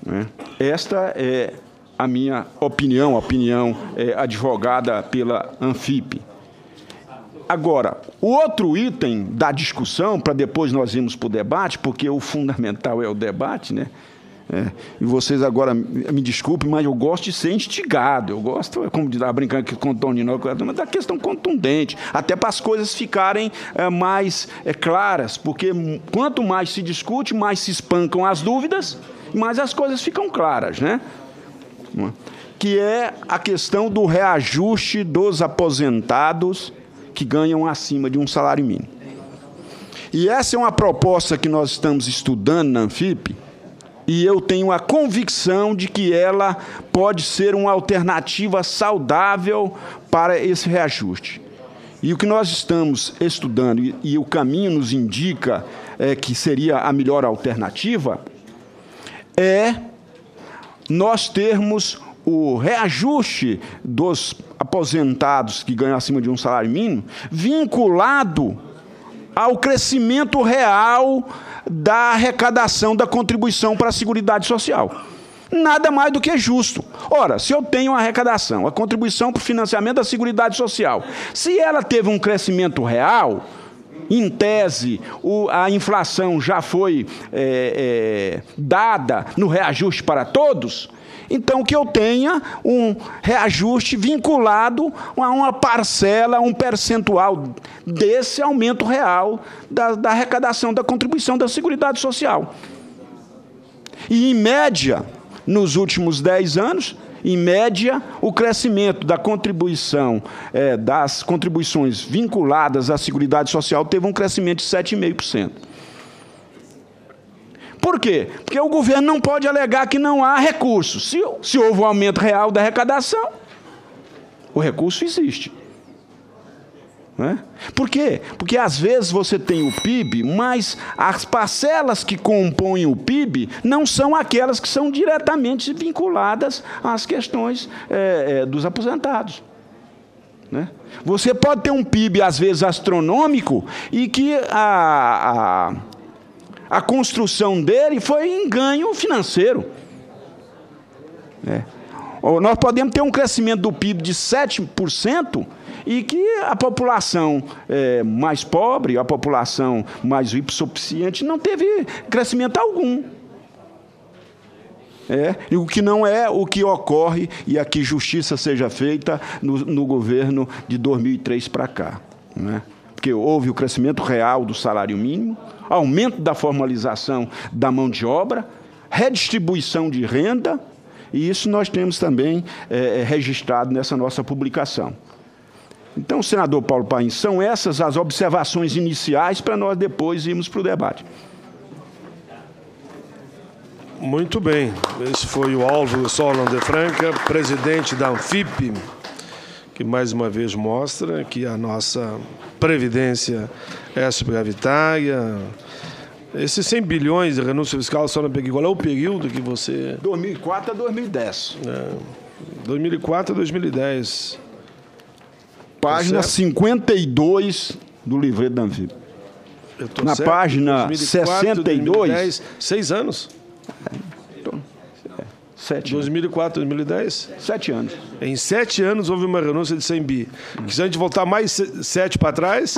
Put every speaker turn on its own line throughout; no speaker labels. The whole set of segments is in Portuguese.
né? Esta é a minha opinião, advogada pela Anfip. Agora, o outro item da discussão, para depois nós irmos para o debate, porque o fundamental é o debate, né? E vocês agora me desculpem, mas eu gosto de ser instigado, eu gosto, como de estar brincando aqui com o Tonino, mas da questão contundente, até para as coisas ficarem mais claras, porque quanto mais se discute, mais se espancam as dúvidas, mais as coisas ficam claras, né? Que é a questão do reajuste dos aposentados que ganham acima de um salário mínimo. E essa é uma proposta que nós estamos estudando na Anfip, e eu tenho a convicção de que ela pode ser uma alternativa saudável para esse reajuste. E o que nós estamos estudando, e o caminho nos indica que seria a melhor alternativa, é nós termos o reajuste dos aposentados que ganham acima de um salário mínimo vinculado ao crescimento real da arrecadação da contribuição para a Seguridade Social. Nada mais do que justo. Ora, se eu tenho uma arrecadação, a contribuição para o financiamento da Seguridade Social, se ela teve um crescimento real, em tese, a inflação já foi dada no reajuste para todos, então que eu tenha um reajuste vinculado a uma parcela, um percentual desse aumento real da arrecadação da contribuição da Seguridade Social. E, em média, nos últimos 10 anos, em média, o crescimento da contribuição, das contribuições vinculadas à Seguridade Social teve um crescimento de 7,5%. Por quê? Porque o governo não pode alegar que não há recursos. Se houve um aumento real da arrecadação, o recurso existe. Não é? Por quê? Porque, às vezes, você tem o PIB, mas as parcelas que compõem o PIB não são aquelas que são diretamente vinculadas às questões dos aposentados. Né? Você pode ter um PIB, às vezes, astronômico, e que a construção dele foi em ganho financeiro. Nós podemos ter um crescimento do PIB de 7% e que a população mais pobre, a população mais hipossuficiente, não teve crescimento algum. E o que não é o que ocorre, e aqui justiça seja feita, no governo de 2003 para cá. Né? Porque houve o crescimento real do salário mínimo, aumento da formalização da mão de obra, redistribuição de renda, e isso nós temos também registrado nessa nossa publicação. Então, senador Paulo Paim, são essas as observações iniciais para nós depois irmos para o debate.
Muito bem. Esse foi o Álvaro Solon de Franca, presidente da Anfip, que mais uma vez mostra que a nossa previdência é superavitária. Esses 100 bilhões de renúncia fiscal, só não peguei. Qual é o período que você...
2004 a 2010.
2004 a 2010.
Página 52 do livreto da Anfip. Na certo? Página 2004, 62...
2010, 6 anos.
7
2004, 2010?
7 anos.
Em 7 anos houve uma renúncia de 100 bi. Se a gente voltar mais 7 para trás...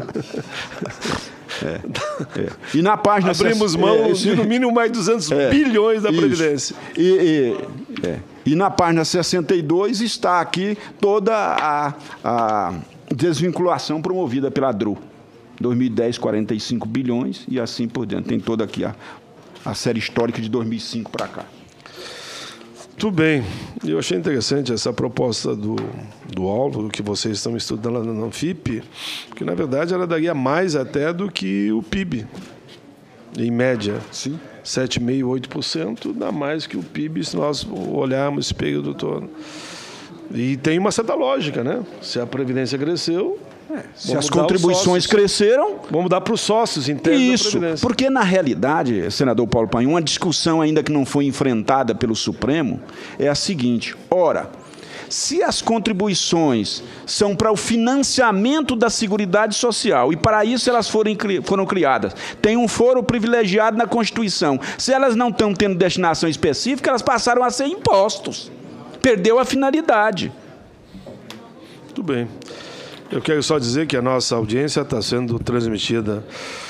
E na página...
Abrimos mão de no mínimo mais 200 bilhões da Previdência.
E na página 62 está aqui toda a desvinculação promovida pela DRU. 2010, 45 bilhões e assim por diante. Tem toda aqui a série histórica de 2005 para cá.
Tudo bem. Eu achei interessante essa proposta do Álvaro, que vocês estão estudando lá na Anfip, porque, na verdade, ela daria mais até do que o PIB. Em média, 7,5%, 8% dá mais que o PIB se nós olharmos esse período todo. E tem uma certa lógica, né? Se a Previdência cresceu...
Se as contribuições cresceram...
Vamos dar para os sócios internos da Previdência.
Porque, na realidade, senador Paulo Paim, uma discussão ainda que não foi enfrentada pelo Supremo é a seguinte: ora, Se as contribuições são para o financiamento da Seguridade Social, e para isso elas foram criadas, tem um foro privilegiado na Constituição, se elas não estão tendo destinação específica, elas passaram a ser impostos. Perdeu a finalidade.
Muito bem. Eu quero só dizer que a nossa audiência está sendo transmitida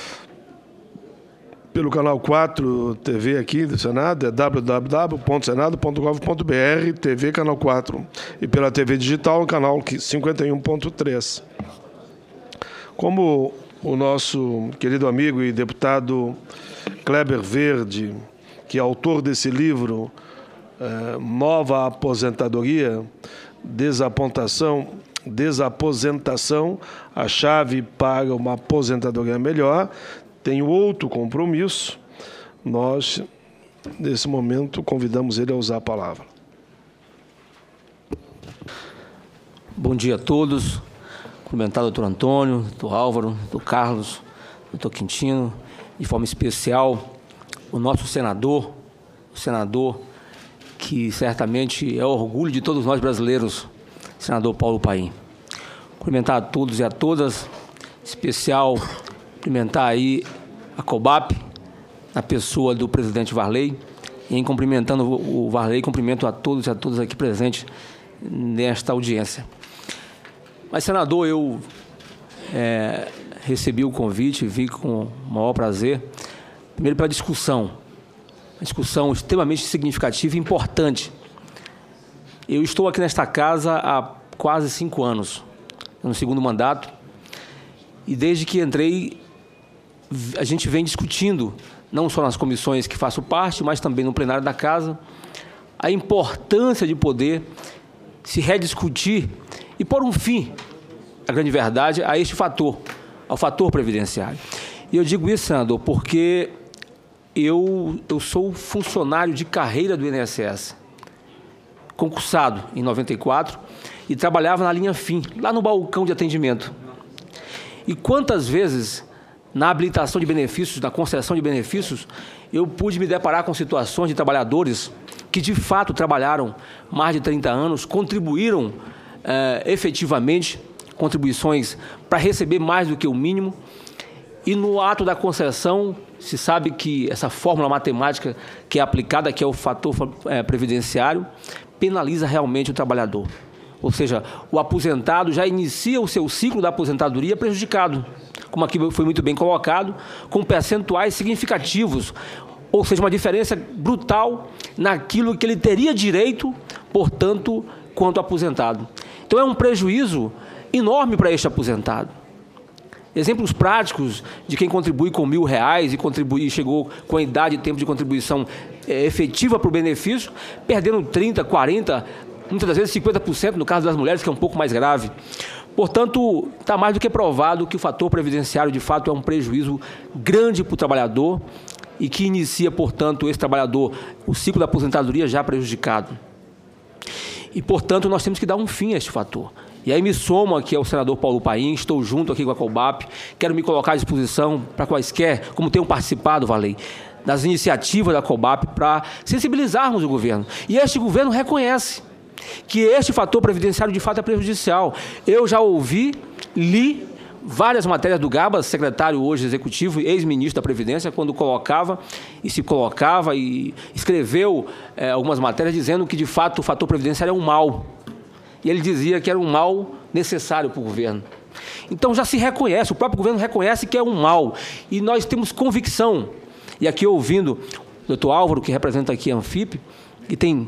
pelo canal 4 TV aqui do Senado, é www.senado.gov.br, TV Canal 4, e pela TV Digital, canal 51.3. Como o nosso querido amigo e deputado Kleber Verde, que é autor desse livro, Nova Aposentadoria, Desaposentação, a chave para uma aposentadoria melhor, tem outro compromisso. Nós, nesse momento, convidamos ele a usar a palavra.
Bom dia a todos. Cumprimentar o doutor Antônio, o doutor Álvaro, o doutor Carlos, o doutor Quintino, de forma especial o nosso senador, o senador que certamente é o orgulho de todos nós brasileiros, senador Paulo Paim. Cumprimentar a todos e a todas, em especial cumprimentar aí a COBAP, na pessoa do presidente Varley, e em cumprimentando o Varley, cumprimento a todos e a todas aqui presentes nesta audiência. Mas, senador, eu recebi o convite, vi com o maior prazer, primeiro pela discussão, uma discussão extremamente significativa e importante. Eu estou aqui nesta casa há quase 5 anos, no segundo mandato, e desde que entrei, a gente vem discutindo, não só nas comissões que faço parte, mas também no plenário da casa, a importância de poder se rediscutir e pôr um fim, a grande verdade, a este fator, ao fator previdenciário. E eu digo isso, senador, porque eu sou funcionário de carreira do INSS, concursado em 94, e trabalhava na linha fim, lá no balcão de atendimento. E quantas vezes, na habilitação de benefícios, na concessão de benefícios, eu pude me deparar com situações de trabalhadores que, de fato, trabalharam mais de 30 anos, contribuíram efetivamente, contribuições para receber mais do que o mínimo, e no ato da concessão, se sabe que essa fórmula matemática que é aplicada, que é o fator previdenciário, penaliza realmente o trabalhador. Ou seja, o aposentado já inicia o seu ciclo da aposentadoria prejudicado, como aqui foi muito bem colocado, com percentuais significativos, ou seja, uma diferença brutal naquilo que ele teria direito, portanto, quanto aposentado. Então, é um prejuízo enorme para este aposentado. Exemplos práticos de quem contribui com R$1.000 e chegou com a idade e tempo de contribuição efetiva para o benefício, perdendo 30%, 40%, muitas das vezes 50%, no caso das mulheres, que é um pouco mais grave. Portanto, está mais do que provado que o fator previdenciário, de fato, é um prejuízo grande para o trabalhador e que inicia, portanto, esse trabalhador, o ciclo da aposentadoria já prejudicado. E, portanto, nós temos que dar um fim a este fator. E aí me somo aqui ao senador Paulo Paim, estou junto aqui com a COBAP, quero me colocar à disposição para quaisquer, como tenham participado, Varley, das iniciativas da COBAP para sensibilizarmos o governo. E este governo reconhece que este fator previdenciário de fato é prejudicial. Eu já ouvi, li várias matérias do Gabas, secretário hoje executivo, ex-ministro da Previdência, quando se colocava e escreveu algumas matérias dizendo que de fato o fator previdenciário é um mal. E ele dizia que era um mal necessário para o governo. Então já se reconhece, o próprio governo reconhece que é um mal. E nós temos convicção, e aqui ouvindo o doutor Álvaro, que representa aqui a Anfip, que tem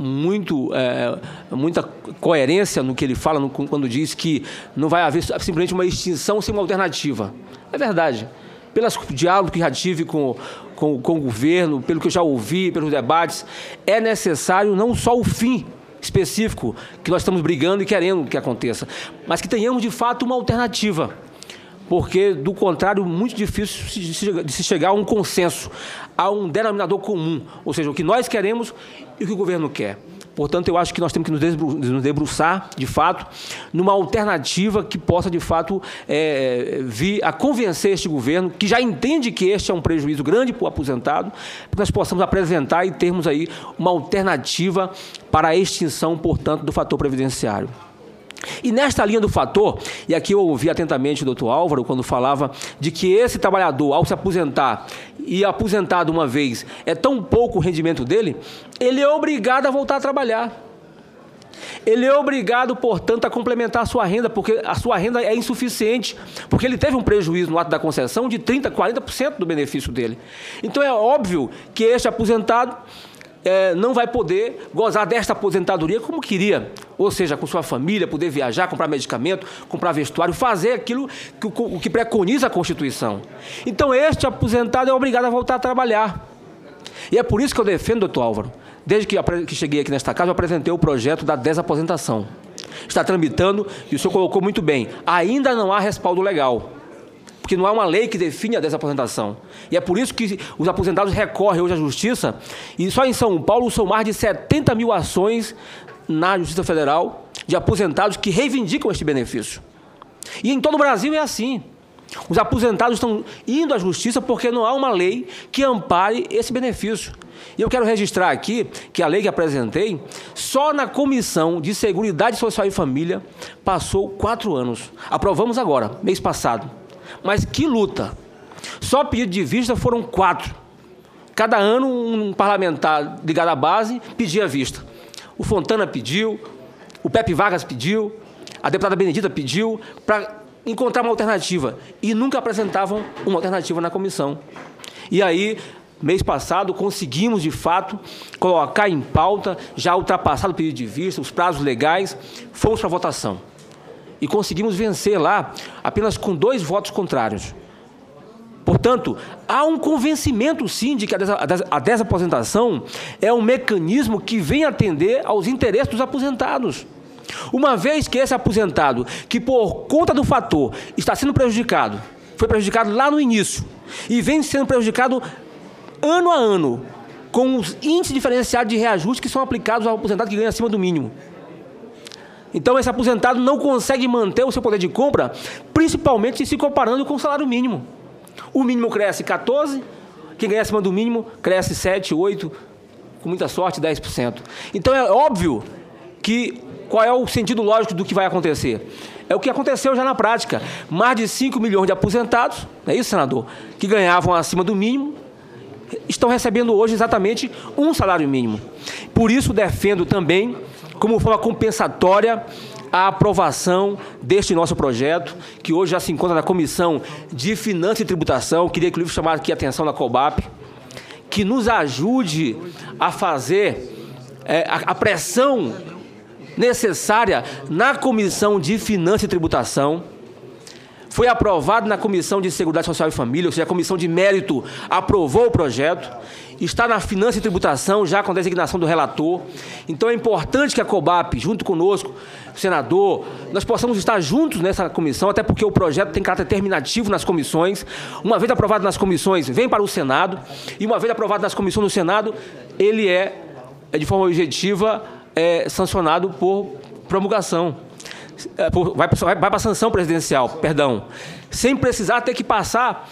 muita coerência no que ele fala quando diz que não vai haver simplesmente uma extinção sem uma alternativa. É verdade. Pelo diálogo que já tive com o governo, pelo que eu já ouvi, pelos debates, é necessário não só o fim específico que nós estamos brigando e querendo que aconteça, mas que tenhamos, de fato, uma alternativa. Porque, do contrário, muito difícil de se chegar a um consenso, a um denominador comum, ou seja, o que nós queremos e o que o governo quer. Portanto, eu acho que nós temos que nos debruçar, de fato, numa alternativa que possa, de fato, vir a convencer este governo, que já entende que este é um prejuízo grande para o aposentado, que nós possamos apresentar e termos aí uma alternativa para a extinção, portanto, do fator previdenciário. E nesta linha do fator, e aqui eu ouvi atentamente o doutor Álvaro quando falava de que esse trabalhador, ao se aposentar e aposentado uma vez, é tão pouco o rendimento dele, ele é obrigado a voltar a trabalhar. Ele é obrigado, portanto, a complementar a sua renda, porque a sua renda é insuficiente, porque ele teve um prejuízo no ato da concessão de 30%, 40% do benefício dele. Então é óbvio que este aposentado não vai poder gozar desta aposentadoria como queria, ou seja, com sua família, poder viajar, comprar medicamento, comprar vestuário, fazer aquilo que preconiza a Constituição. Então, este aposentado é obrigado a voltar a trabalhar. E é por isso que eu defendo, doutor Álvaro, desde que cheguei aqui nesta casa, eu apresentei o projeto da desaposentação. Está tramitando, e o senhor colocou muito bem, ainda não há respaldo legal, porque não há uma lei que define a desaposentação. E é por isso que os aposentados recorrem hoje à Justiça, e só em São Paulo são mais de 70 mil ações na Justiça Federal de aposentados que reivindicam este benefício. E em todo o Brasil é assim. Os aposentados estão indo à Justiça porque não há uma lei que ampare esse benefício. E eu quero registrar aqui que a lei que apresentei, só na Comissão de Seguridade Social e Família, passou 4 anos. Aprovamos agora, mês passado. Mas que luta! Só pedido de vista foram 4. Cada ano um parlamentar ligado à base pedia vista. O Fontana pediu, o Pepe Vargas pediu, a deputada Benedita pediu, para encontrar uma alternativa. E nunca apresentavam uma alternativa na comissão. E aí, mês passado, conseguimos, de fato, colocar em pauta, já ultrapassado o pedido de vista, os prazos legais, fomos para a votação. E conseguimos vencer lá apenas com 2 votos contrários. Portanto, há um convencimento, sim, de que a desaposentação é um mecanismo que vem atender aos interesses dos aposentados. Uma vez que esse aposentado, que por conta do fator está sendo prejudicado, foi prejudicado lá no início, e vem sendo prejudicado ano a ano, com os índices diferenciados de reajuste que são aplicados ao aposentado que ganha acima do mínimo. Então, esse aposentado não consegue manter o seu poder de compra, principalmente se comparando com o salário mínimo. O mínimo cresce 14%, quem ganha acima do mínimo cresce 7%, 8%, com muita sorte, 10%. Então, é óbvio que qual é o sentido lógico do que vai acontecer? É o que aconteceu já na prática. Mais de 5 milhões de aposentados, não é isso, senador, que ganhavam acima do mínimo, estão recebendo hoje exatamente um salário mínimo. Por isso, defendo também, como forma compensatória, a aprovação deste nosso projeto, que hoje já se encontra na Comissão de Finanças e Tributação. Queria que o livro chamasse aqui a atenção da COBAP, que nos ajude a fazer a pressão necessária na Comissão de Finanças e Tributação. Foi aprovado na Comissão de Seguridade Social e Família, ou seja, a Comissão de Mérito aprovou o projeto, está na Finanças e Tributação, já com a designação do relator. Então é importante que a COBAP, junto conosco, o senador, nós possamos estar juntos nessa comissão, até porque o projeto tem caráter terminativo nas comissões. Uma vez aprovado nas comissões, vem para o Senado, e uma vez aprovado nas comissões do Senado, ele é de forma objetiva, sancionado por promulgação. Vai para a sanção presidencial, perdão, sem precisar ter que passar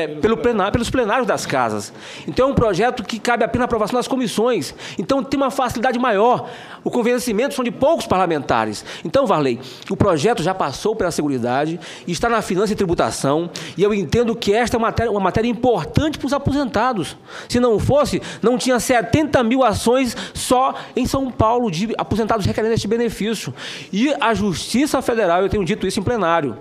pelos plenários das casas. Então é um projeto que cabe apenas a aprovação das comissões. Então tem uma facilidade maior. O convencimento são de poucos parlamentares. Então, Varley, o projeto já passou pela Seguridade, está na Finança e Tributação, e eu entendo que esta é uma matéria importante para os aposentados. Se não fosse, não tinha 70 mil ações só em São Paulo de aposentados requerendo este benefício. E a Justiça Federal, eu tenho dito isso em plenário,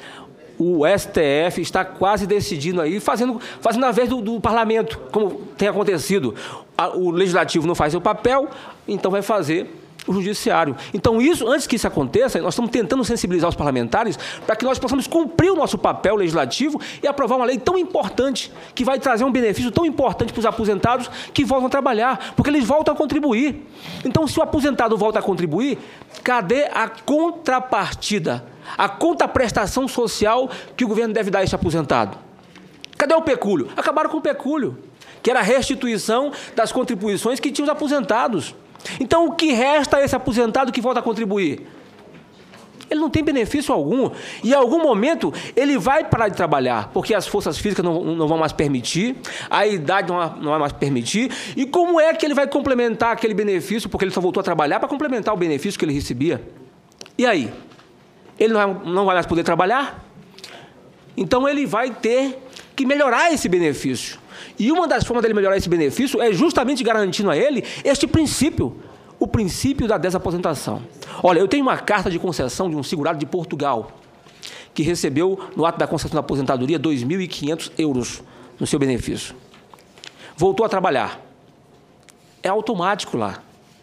o STF está quase decidindo aí, fazendo a vez do parlamento, como tem acontecido. O legislativo não faz seu papel, então vai fazer o judiciário. Então, antes que isso aconteça, nós estamos tentando sensibilizar os parlamentares para que nós possamos cumprir o nosso papel legislativo e aprovar uma lei tão importante, que vai trazer um benefício tão importante para os aposentados que voltam a trabalhar, porque eles voltam a contribuir. Então, se o aposentado volta a contribuir, cadê a contrapartida? A contraprestação social que o governo deve dar a este aposentado? Cadê o pecúlio? Acabaram com o pecúlio, que era a restituição das contribuições que tinham os aposentados. Então, o que resta a esse aposentado que volta a contribuir? Ele não tem benefício algum. E em algum momento ele vai parar de trabalhar, porque as forças físicas não vão mais permitir, a idade não vai mais permitir. E como é que ele vai complementar aquele benefício, porque ele só voltou a trabalhar para complementar o benefício que ele recebia? E aí? Ele não vai mais poder trabalhar? Então ele vai ter que melhorar esse benefício. E uma das formas dele melhorar esse benefício é justamente garantindo a ele este princípio, o princípio da desaposentação. Olha, eu tenho uma carta de concessão de um segurado de Portugal, que recebeu, no ato da concessão da aposentadoria, 2.500 euros no seu benefício. Voltou a trabalhar. É automático lá.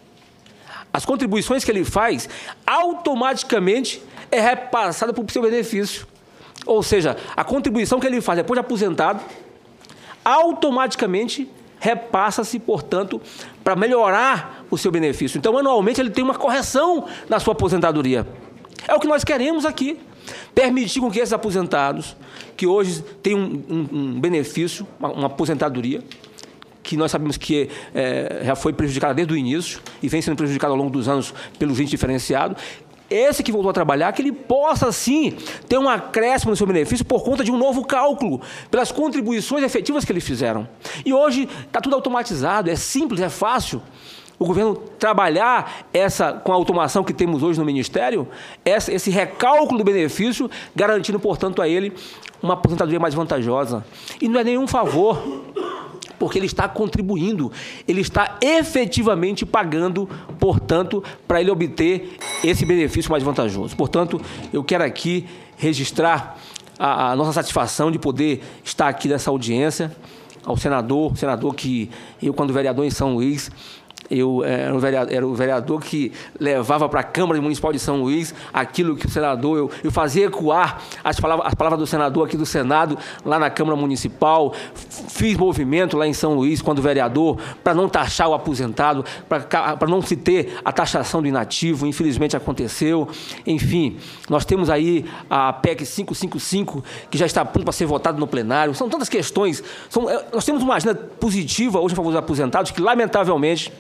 As contribuições que ele faz, automaticamente é repassada para o seu benefício. Ou seja, a contribuição que ele faz depois de aposentado, automaticamente repassa-se, portanto, para melhorar o seu benefício. Então, anualmente, ele tem uma correção na sua aposentadoria. É o que nós queremos aqui. Permitir com que esses aposentados, que hoje têm um benefício, uma aposentadoria, que nós sabemos que já foi prejudicada desde o início e vem sendo prejudicada ao longo dos anos pelo índice diferenciado, esse que voltou a trabalhar, que ele possa, sim, ter um acréscimo no seu benefício por conta de um novo cálculo, pelas contribuições efetivas que eles fizeram. E hoje está tudo automatizado, é simples, é fácil. O governo trabalhar com a automação que temos hoje no Ministério, esse recálculo do benefício, garantindo, portanto, a ele uma aposentadoria mais vantajosa. E não é nenhum favor, porque ele está contribuindo, ele está efetivamente pagando, portanto, para ele obter esse benefício mais vantajoso. Portanto, eu quero aqui registrar a nossa satisfação de poder estar aqui nessa audiência, ao senador que eu, quando vereador em São Luís, eu era o vereador que levava para a Câmara Municipal de São Luís aquilo que o senador... Eu fazia ecoar as palavras do senador aqui do Senado, lá na Câmara Municipal. Fiz movimento lá em São Luís, quando vereador, para não taxar o aposentado, para não se ter a taxação do inativo. Infelizmente aconteceu. Enfim, nós temos aí a PEC 555, que já está pronto para ser votado no plenário. São tantas questões. Nós temos uma agenda positiva hoje em favor dos aposentados, que, lamentavelmente,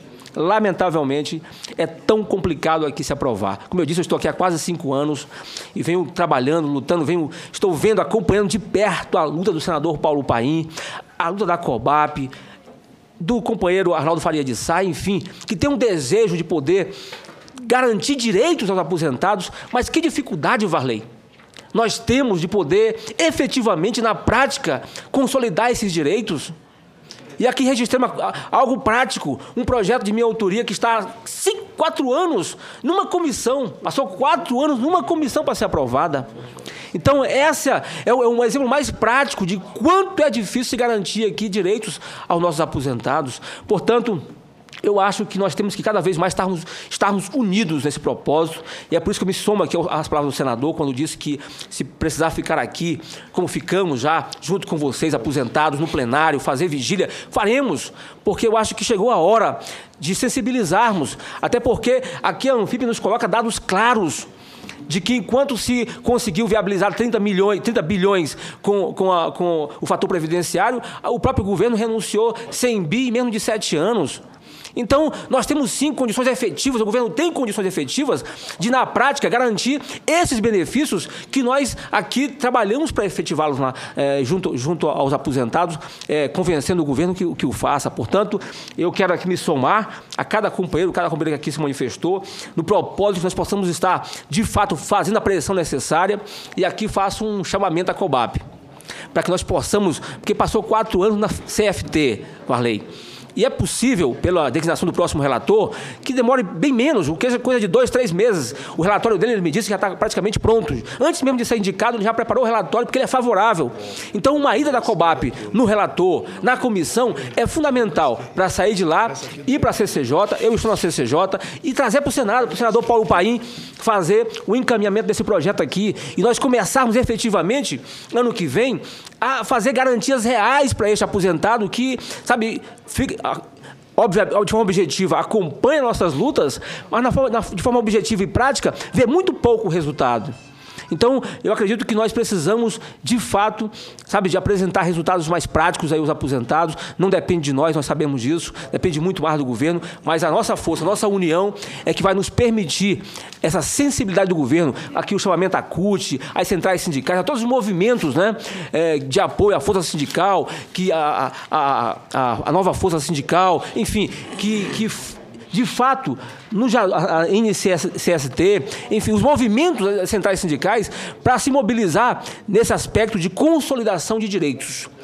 é tão complicado aqui se aprovar. Como eu disse, eu estou aqui há quase 5 anos e venho trabalhando, lutando, estou vendo, acompanhando de perto a luta do senador Paulo Paim, a luta da COBAP, do companheiro Arnaldo Faria de Sá, enfim, que tem um desejo de poder garantir direitos aos aposentados, mas que dificuldade, Varley, nós temos de poder efetivamente, na prática, consolidar esses direitos. E aqui registramos algo prático, um projeto de minha autoria que está há 4 anos numa comissão, passou 4 anos numa comissão para ser aprovada. Então, esse é um exemplo mais prático de quanto é difícil se garantir aqui direitos aos nossos aposentados. Portanto, eu acho que nós temos que cada vez mais estarmos unidos nesse propósito, e é por isso que eu me somo aqui às palavras do senador, quando disse que, se precisar ficar aqui, como ficamos já, junto com vocês, aposentados, no plenário, fazer vigília, faremos, porque eu acho que chegou a hora de sensibilizarmos, até porque aqui a Anfip nos coloca dados claros de que, enquanto se conseguiu viabilizar 30 bilhões com o fator previdenciário, o próprio governo renunciou 100 bi em menos de 7 anos. Então, nós temos, sim, condições efetivas, o governo tem condições efetivas de, na prática, garantir esses benefícios que nós aqui trabalhamos para efetivá-los junto aos aposentados, convencendo o governo que o faça. Portanto, eu quero aqui me somar a cada companheiro que aqui se manifestou, no propósito que nós possamos estar, de fato, fazendo a pressão necessária, e aqui faço um chamamento à COBAP, para que nós possamos, porque passou 4 anos na CFT, Varley, e é possível, pela designação do próximo relator, que demore bem menos, o que é coisa de 2, 3 meses. O relatório dele, ele me disse que já está praticamente pronto. Antes mesmo de ser indicado, ele já preparou o relatório, porque ele é favorável. Então, uma ida da COBAP no relator, na comissão, é fundamental para sair de lá, ir para a CCJ, eu estou na CCJ, e trazer para o Senado, para o senador Paulo Paim, fazer o encaminhamento desse projeto aqui, e nós começarmos efetivamente, ano que vem, a fazer garantias reais para este aposentado que, sabe, de forma objetiva, acompanha nossas lutas, mas de forma objetiva e prática, vê muito pouco resultado. Então, eu acredito que nós precisamos, de fato, sabe, de apresentar resultados mais práticos aí aos aposentados. Não depende de nós sabemos disso, depende muito mais do governo, mas a nossa força, a nossa união é que vai nos permitir essa sensibilidade do governo, aqui o chamamento à CUT, às centrais sindicais, a todos os movimentos, né, de apoio à força sindical, que a nova força sindical, enfim, que de fato, a NCST, enfim, os movimentos das centrais sindicais para se mobilizar nesse aspecto de consolidação de direitos.